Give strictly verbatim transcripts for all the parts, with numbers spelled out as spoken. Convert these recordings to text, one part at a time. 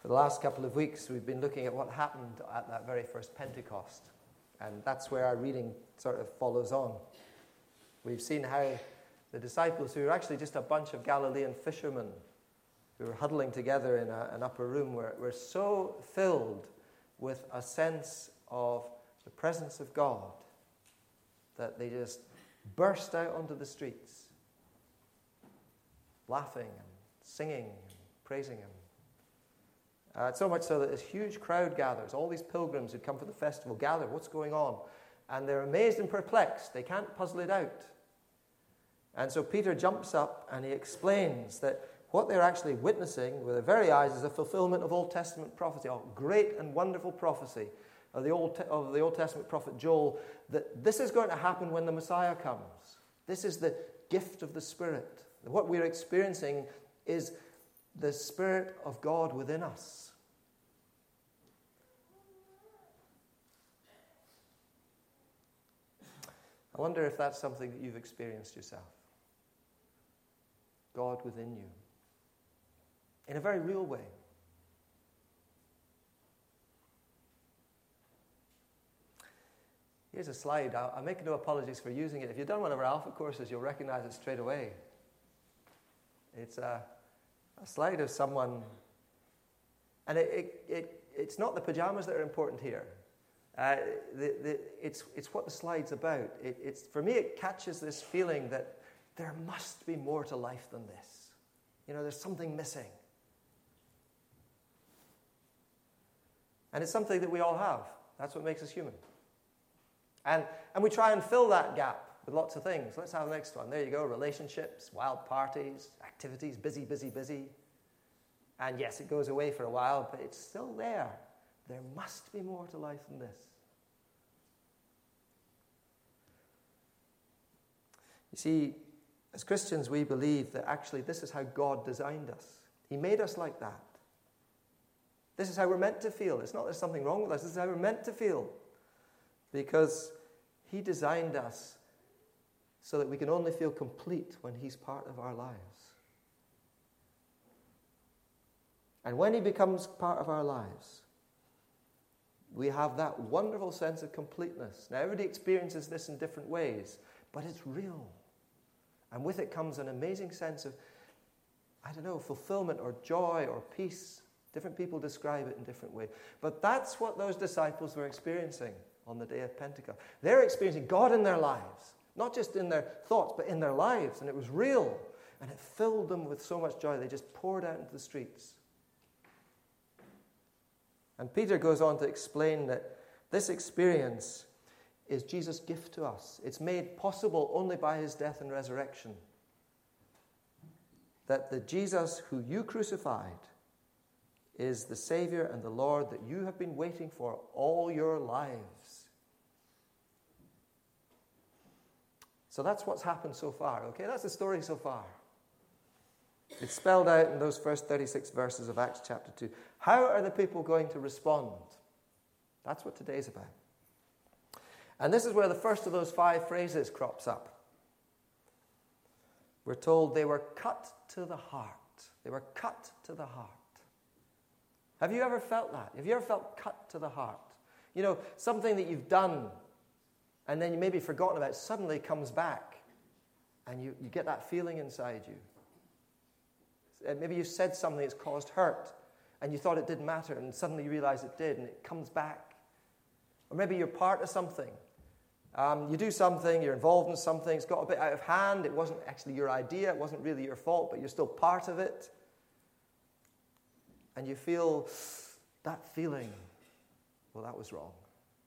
For the last couple of weeks, we've been looking at what happened at that very first Pentecost. And that's where our reading sort of follows on. We've seen how the disciples, who were actually just a bunch of Galilean fishermen who were huddling together in a, an upper room, were, were so filled with a sense of the presence of God that they just burst out onto the streets, laughing and singing and praising Him. Uh, so much so that this huge crowd gathers. All these pilgrims who'd come for the festival gather. What's going on? And they're amazed and perplexed. They can't puzzle it out. And so Peter jumps up and he explains that what they're actually witnessing with their very eyes is a fulfillment of Old Testament prophecy, a great and wonderful prophecy of the Old, of the Old Testament prophet Joel, that this is going to happen when the Messiah comes. This is the gift of the Spirit. What we're experiencing is the Spirit of God within us. I wonder if that's something that you've experienced yourself. God within you. In a very real way. Here's a slide. I'll, I'll make no apologies for using it. If you've done one of our Alpha courses, you'll recognize it straight away. It's a, a slide of someone, and it, it, it, it's not the pajamas that are important here. Uh, the, the, it's, it's what the slide's about. It, it's, for me, it catches this feeling that there must be more to life than this. You know, there's something missing. And it's something that we all have. That's what makes us human. And, and we try and fill that gap with lots of things. Let's have the next one. There you go. Relationships, wild parties, activities, busy, busy, busy. And yes, it goes away for a while, but it's still there. There must be more to life than this. You see, as Christians, we believe that actually this is how God designed us. He made us like that. This is how we're meant to feel. It's not there's something wrong with us. This is how we're meant to feel. Because He designed us so that we can only feel complete when He's part of our lives. And when He becomes part of our lives, we have that wonderful sense of completeness. Now, everybody experiences this in different ways, but it's real. And with it comes an amazing sense of, I don't know, fulfillment or joy or peace. Different people describe it in different ways. But that's what those disciples were experiencing on the day of Pentecost. They're experiencing God in their lives. Not just in their thoughts, but in their lives. And it was real. And it filled them with so much joy. They just poured out into the streets. And Peter goes on to explain that this experience is Jesus' gift to us. It's made possible only by His death and resurrection. That the Jesus who you crucified is the Savior and the Lord that you have been waiting for all your lives. So that's what's happened so far, okay? That's the story so far. It's spelled out in those first thirty-six verses of Acts chapter two. How are the people going to respond? That's what today's about. And this is where the first of those five phrases crops up. We're told they were cut to the heart. They were cut to the heart. Have you ever felt that? Have you ever felt cut to the heart? You know, something that you've done and then you maybe forgotten about suddenly comes back and you, you get that feeling inside you. Maybe you said something that's caused hurt and you thought it didn't matter and suddenly you realize it did and it comes back. Or maybe you're part of something. Um, you do something, you're involved in something, it's got a bit out of hand, it wasn't actually your idea, it wasn't really your fault, but you're still part of it. And you feel that feeling, well, that was wrong.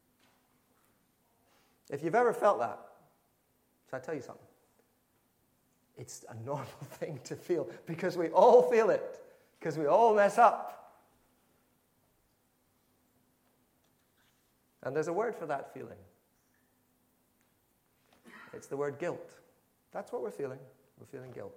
If you've ever felt that, so I tell you something, it's a normal thing to feel because we all feel it, because we all mess up. And there's a word for that feeling. It's the word guilt. That's what we're feeling. We're feeling guilt.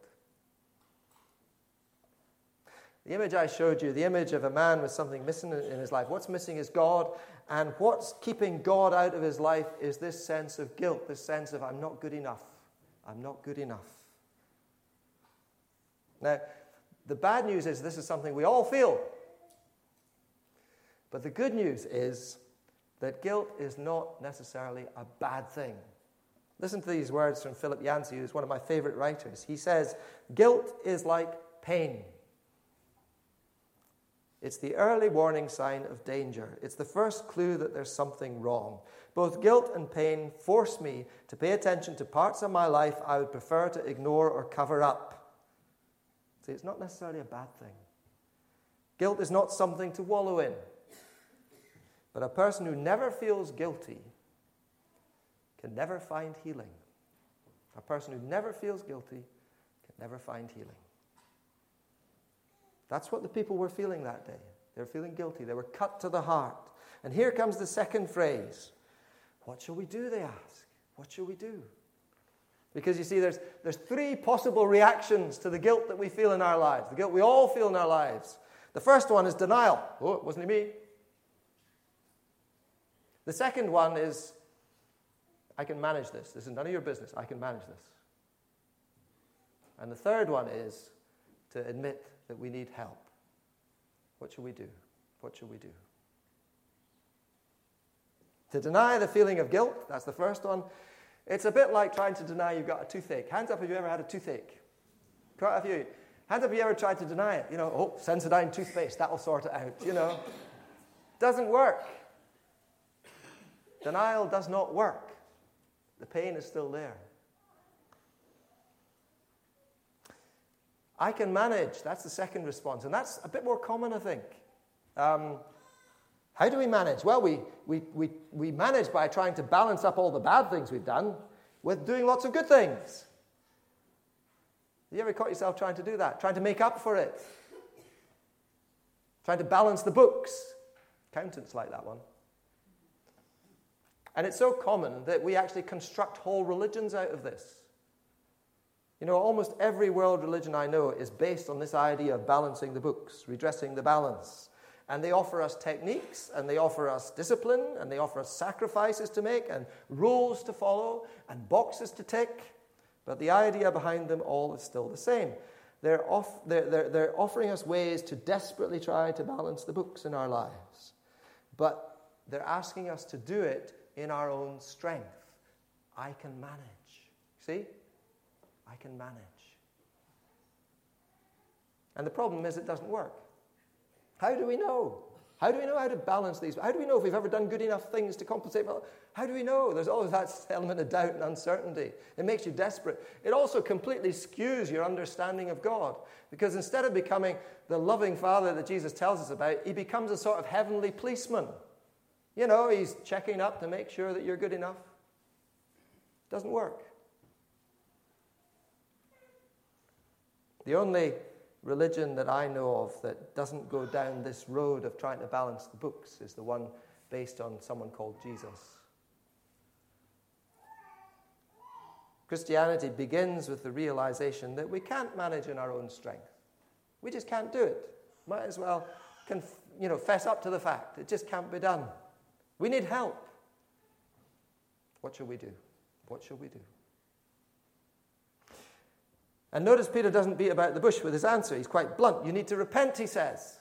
The image I showed you, the image of a man with something missing in his life. What's missing is God, and what's keeping God out of his life is this sense of guilt, this sense of I'm not good enough. I'm not good enough. Now, the bad news is this is something we all feel. But the good news is that guilt is not necessarily a bad thing. Listen to these words from Philip Yancey, who's one of my favorite writers. He says, guilt is like pain. It's the early warning sign of danger. It's the first clue that there's something wrong. Both guilt and pain force me to pay attention to parts of my life I would prefer to ignore or cover up. See, it's not necessarily a bad thing. Guilt is not something to wallow in. But a person who never feels guilty can never find healing. A person who never feels guilty can never find healing. That's what the people were feeling that day. They were feeling guilty. They were cut to the heart. And here comes the second phrase. What shall we do, they ask. What shall we do? Because you see, there's, there's three possible reactions to the guilt that we feel in our lives. The guilt we all feel in our lives. The first one is denial. Oh, it wasn't me. The second one is, I can manage this. This is none of your business. I can manage this. And the third one is to admit that we need help. What should we do? What should we do? To deny the feeling of guilt, that's the first one. It's a bit like trying to deny you've got a toothache. Hands up if you ever had a toothache. Quite a few. Hands up if you ever tried to deny it. You know, oh, Sensodyne toothpaste, that'll sort it out. You know, doesn't work. Denial does not work. The pain is still there. I can manage. That's the second response. And that's a bit more common, I think. Um, how do we manage? Well, we, we, we, we manage by trying to balance up all the bad things we've done with doing lots of good things. Have you ever caught yourself trying to do that? Trying to make up for it? Trying to balance the books? Accountants like that one. And it's so common that we actually construct whole religions out of this. You know, almost every world religion I know is based on this idea of balancing the books, redressing the balance. And they offer us techniques, and they offer us discipline, and they offer us sacrifices to make, and rules to follow, and boxes to tick. But the idea behind them all is still the same. They're, off, they're, they're, they're offering us ways to desperately try to balance the books in our lives. But they're asking us to do it in our own strength. I can manage. See? I can manage. And the problem is it doesn't work. How do we know? How do we know how to balance these? How do we know if we've ever done good enough things to compensate for? How do we know? There's always that element of doubt and uncertainty. It makes you desperate. It also completely skews your understanding of God. Because instead of becoming the loving Father that Jesus tells us about, he becomes a sort of heavenly policeman. You know, he's checking up to make sure that you're good enough. Doesn't work. The only religion that I know of that doesn't go down this road of trying to balance the books is the one based on someone called Jesus. Christianity begins with the realization that we can't manage in our own strength. We just can't do it. Might as well conf- you know, fess up to the fact. It just can't be done. We need help. What shall we do? What shall we do? And notice Peter doesn't beat about the bush with his answer. He's quite blunt. You need to repent, he says.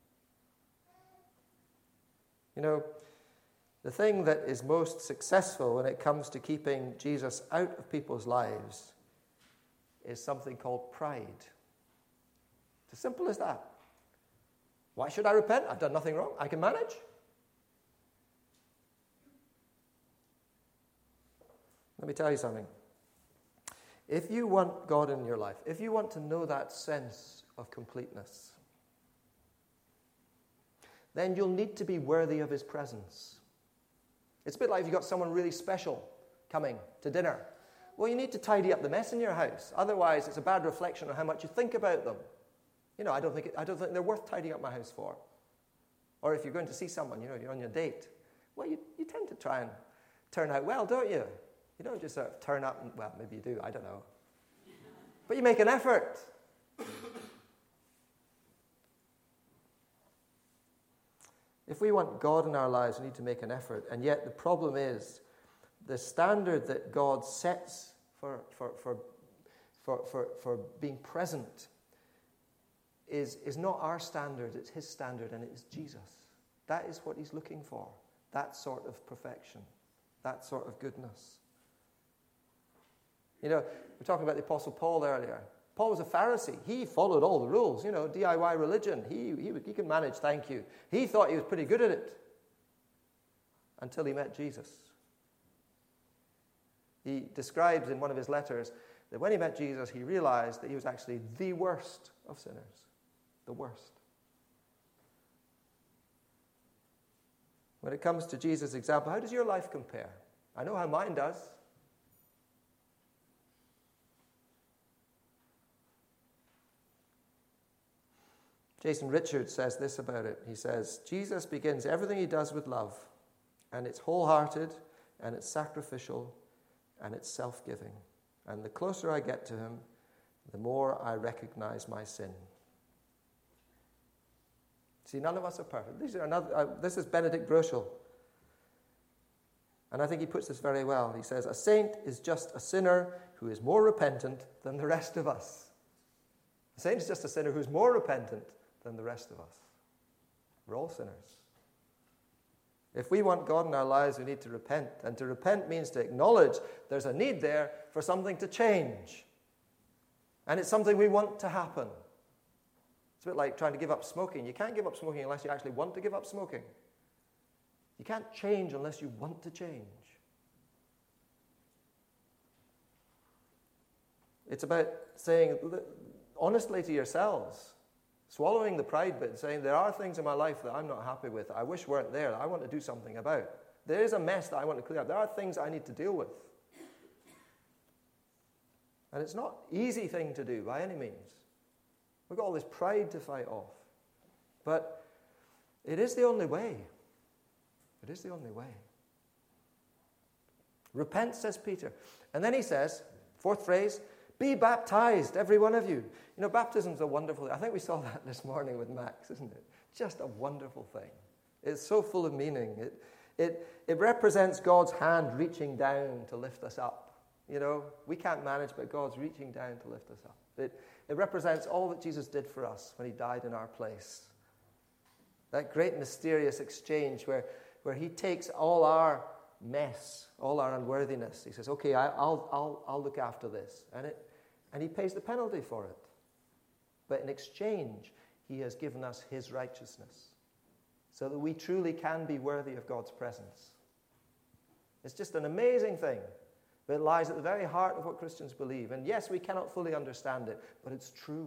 You know, the thing that is most successful when it comes to keeping Jesus out of people's lives is something called pride. It's as simple as that. Why should I repent? I've done nothing wrong. I can manage. Let me tell you something. If you want God in your life, if you want to know that sense of completeness, then you'll need to be worthy of his presence. It's a bit like if you've got someone really special coming to dinner. Well, you need to tidy up the mess in your house. Otherwise, it's a bad reflection on how much you think about them. You know, I don't think it, I don't think they're worth tidying up my house for. Or if you're going to see someone, you know, you're on your date. Well, you, you tend to try and turn out well, don't you? You don't just sort of turn up and, well, maybe you do, I don't know. But you make an effort. If we want God in our lives, we need to make an effort. And yet the problem is the standard that God sets for, for, for, for, for, for being present is, is not our standard, it's his standard, and it is Jesus. That is what he's looking for. That sort of perfection. That sort of goodness. You know, we were talking about the Apostle Paul earlier. Paul was a Pharisee. He followed all the rules. You know, D I Y religion. He, he, he could manage, thank you. He thought he was pretty good at it. Until he met Jesus. He describes in one of his letters that when he met Jesus, he realized that he was actually the worst of sinners. The worst. When it comes to Jesus' example, how does your life compare? I know how mine does. Jason Richards says this about it. He says, Jesus begins everything he does with love, and it's wholehearted, and it's sacrificial, and it's self-giving. And the closer I get to him, the more I recognize my sin. See, none of us are perfect. These are another, uh, this is Benedict Groeschel. And I think he puts this very well. He says, a saint is just a sinner who is more repentant than the rest of us. A saint is just a sinner who's more repentant than the rest of us. We're all sinners. If we want God in our lives, we need to repent. And to repent means to acknowledge there's a need there for something to change. And it's something we want to happen. It's a bit like trying to give up smoking. You can't give up smoking unless you actually want to give up smoking. You can't change unless you want to change. It's about saying honestly to yourselves, swallowing the pride bit and saying, there are things in my life that I'm not happy with, that I wish weren't there, that I want to do something about. There is a mess that I want to clear up. There are things I need to deal with. And it's not an easy thing to do by any means. We've got all this pride to fight off. But it is the only way. It is the only way. Repent, says Peter. And then he says, fourth phrase, be baptized, every one of you. You know, baptism's a wonderful thing. I think we saw that this morning with Max, isn't it? Just a wonderful thing. It's so full of meaning. It, it, it represents God's hand reaching down to lift us up. You know, we can't manage, but God's reaching down to lift us up. It, it represents all that Jesus did for us when he died in our place. That great mysterious exchange where, where he takes all our mess, all our unworthiness. He says, okay, I, I'll, I'll, I'll look after this. And, it, and he pays the penalty for it. But in exchange, he has given us his righteousness so that we truly can be worthy of God's presence. It's just an amazing thing. But it lies at the very heart of what Christians believe. And yes, we cannot fully understand it, but it's true.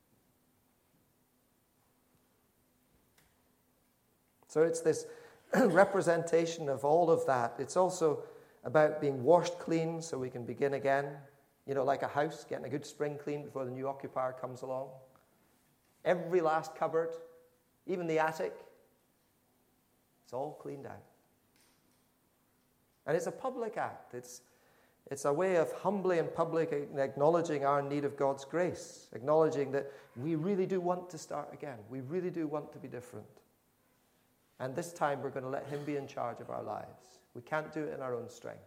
So it's this representation of all of that. It's also about being washed clean so we can begin again. You know, like a house, getting a good spring clean before the new occupier comes along. Every last cupboard, even the attic, it's all cleaned out. And it's a public act. It's It's a way of humbly and publicly acknowledging our need of God's grace, acknowledging that we really do want to start again. We really do want to be different. And this time we're going to let him be in charge of our lives. We can't do it in our own strength.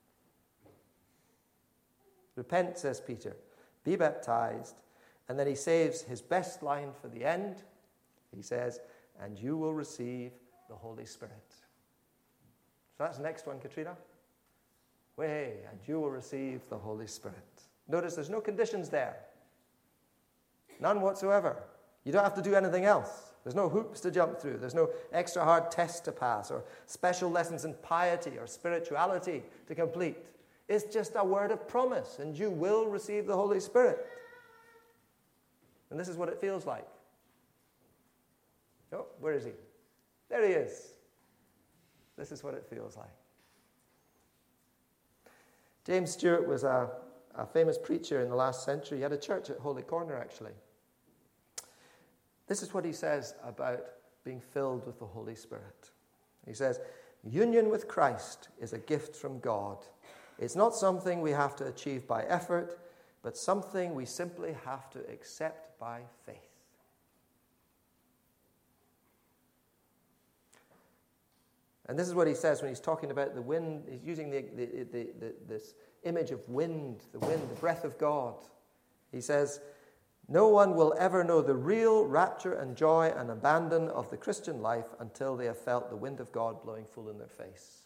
Repent, says Peter. Be baptized. And then he saves his best line for the end. He says, and you will receive the Holy Spirit. So that's the next one, Katrina. Way, and you will receive the Holy Spirit. Notice there's no conditions there. None whatsoever. You don't have to do anything else. There's no hoops to jump through. There's no extra hard test to pass or special lessons in piety or spirituality to complete. It's just a word of promise, and you will receive the Holy Spirit. And this is what it feels like. Oh, where is he? There he is. This is what it feels like. James Stewart was a, a famous preacher in the last century. He had a church at Holy Corner, actually. This is what he says about being filled with the Holy Spirit. He says, union with Christ is a gift from God. It's not something we have to achieve by effort, but something we simply have to accept by faith. And this is what he says when he's talking about the wind. He's using the, the, the, the, this image of wind, the wind, the breath of God. He says, No one will ever know the real rapture and joy and abandon of the Christian life until they have felt the wind of God blowing full in their face.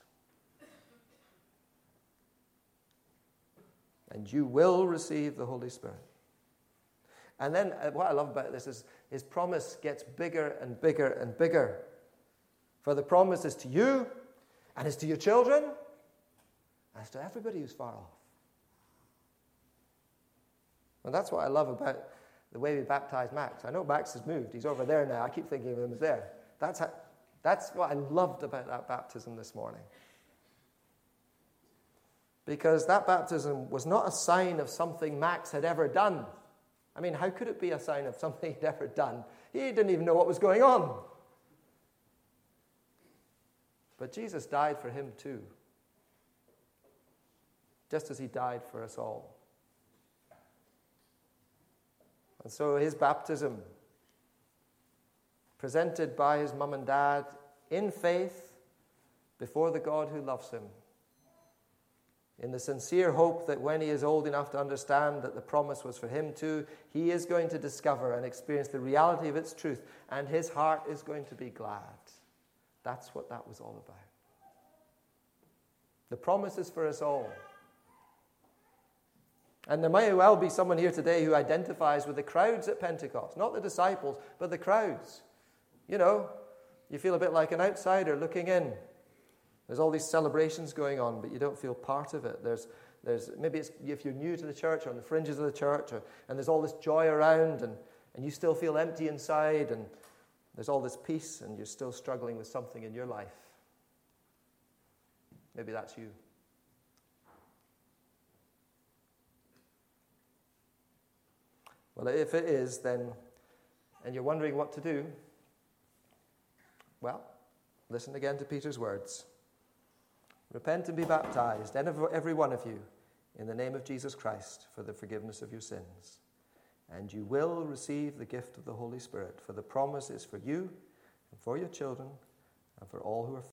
And you will receive the Holy Spirit. And then uh, what I love about this is his promise gets bigger and bigger and bigger. For the promise is to you, and is to your children, and is to everybody who's far off. And that's what I love about the way we baptize Max. I know Max has moved. He's over there now. I keep thinking of him as there. That's, how, that's what I loved about that baptism this morning. Because that baptism was not a sign of something Max had ever done. I mean, how could it be a sign of something he'd ever done? He didn't even know what was going on. But Jesus died for him too. Just as he died for us all. And so his baptism, presented by his mum and dad in faith before the God who loves him, in the sincere hope that when he is old enough to understand that the promise was for him too, he is going to discover and experience the reality of its truth, and his heart is going to be glad. That's what that was all about. The promise is for us all. And there may well be someone here today who identifies with the crowds at Pentecost. Not the disciples, but the crowds. You know, you feel a bit like an outsider looking in. There's all these celebrations going on, but you don't feel part of it. There's, there's maybe it's, if you're new to the church or on the fringes of the church, or, and there's all this joy around, and, and you still feel empty inside, and there's all this peace, and you're still struggling with something in your life. Maybe that's you. Well, if it is, then, and you're wondering what to do, well, listen again to Peter's words. Repent and be baptized, every one of you, in the name of Jesus Christ, for the forgiveness of your sins. And you will receive the gift of the Holy Spirit, for the promise is for you, and for your children, and for all who are